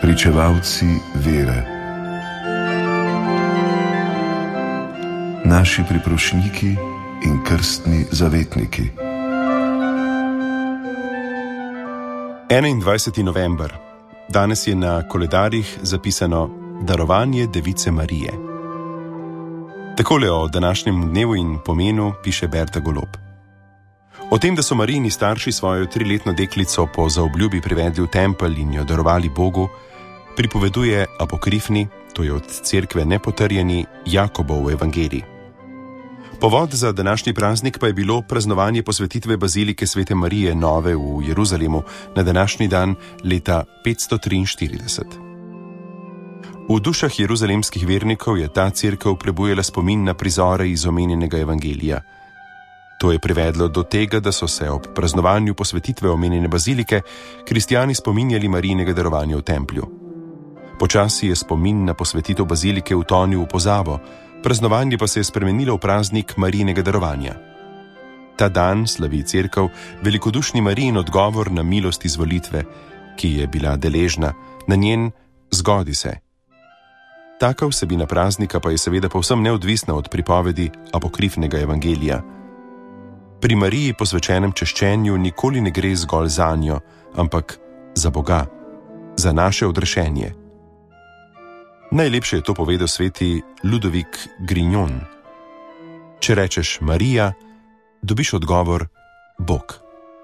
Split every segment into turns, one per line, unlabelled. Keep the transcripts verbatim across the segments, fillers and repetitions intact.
pričevalci vere, naši priprošniki in krstni zavetniki.
enaindvajseti november. Danes je na koledarjih zapisano darovanje Device Marije. Takole o današnjem dnevu in pomenu piše Berta Golob. O tem, da so Marijini starši svojo triletno deklico po zaobljubi privedli v tempelj in jo darovali Bogu, pripoveduje apokrifni, to je od cerkve nepotrjeni, Jakobov evangelij. Povod za današnji praznik pa je bilo praznovanje posvetitve bazilike Svete Marije Nove v Jeruzalemu na današnji dan leta petsto triinštirideset. V dušah jeruzalemskih vernikov je ta cerkev prebujala spomin na prizore iz omenjenega evangelija. To je privedlo do tega, da so se ob praznovanju posvetitve omenjene bazilike kristjani spominjali Marijinega darovanja v templju. Počasi je spomin na posvetitev bazilike utonil v pozabo, praznovanje pa se je spremenilo v praznik Marijinega darovanja. Ta dan slavi cerkev velikodušni Marijin odgovor na milost izvolitve, ki je bila deležna, na njen zgodi se. Taka vsebina praznika pa je seveda povsem neodvisna od pripovedi apokrifnega evangelija. Pri Mariji posvečenem češčenju nikoli ne gre zgolj za njo, ampak za Boga, za naše odrešenje. Najlepše je to povedal sveti Ludovik Grignon. Če rečeš Marija, dobiš odgovor Bog.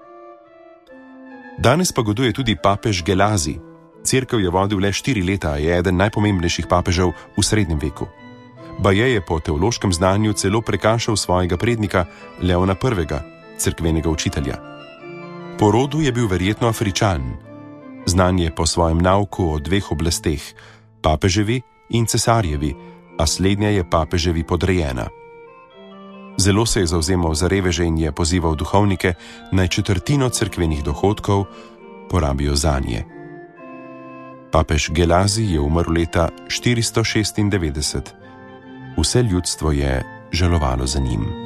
Danes pa goduje tudi papež Gelazi. Cerkev je vodil le štiri leta, je eden najpomembnejših papežev v srednjem veku. Baje je po teološkem znanju celo prekašal svojega prednika Leona prvega, cerkvenega učitelja. Po rodu je bil verjetno Afričan. Znan je po svojem nauku o dveh oblasteh, papeževi in cesarjevi, a slednja je papeževi podrejena. Zelo se je zavzemal za reveže in je pozival duhovnike, naj četrtino cerkvenih dohodkov porabijo zanje. Papež Gelazi je umrl leta štiristo šestindevetdeset. Vse ljudstvo je žalovalo za njim.